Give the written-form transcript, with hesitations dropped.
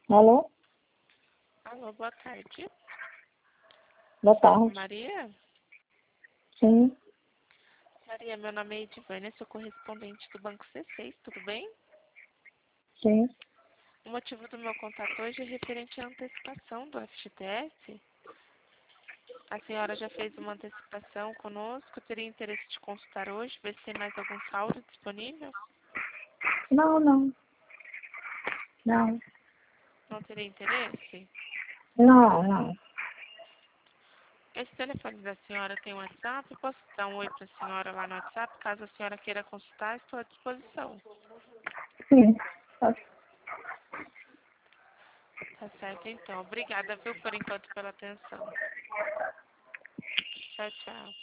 Alô? Alô, boa tarde. Boa tarde. Maria? Sim, Maria, meu nome é Edivânia, sou correspondente do Banco C6, tudo bem? sim. O motivo do meu contato hoje é referente à antecipação do FGTS. A senhora já fez uma antecipação conosco, teria interesse de consultar hoje, ver se tem mais algum saldo disponível? Não, não. Não. Não teria interesse? Não, não. Esse telefone da senhora tem WhatsApp? Posso dar um oi para a senhora lá no WhatsApp? Caso a senhora queira consultar, estou à disposição. Sim. Tá certo, então. Obrigada, viu, por enquanto, pela atenção. Tchau, tchau.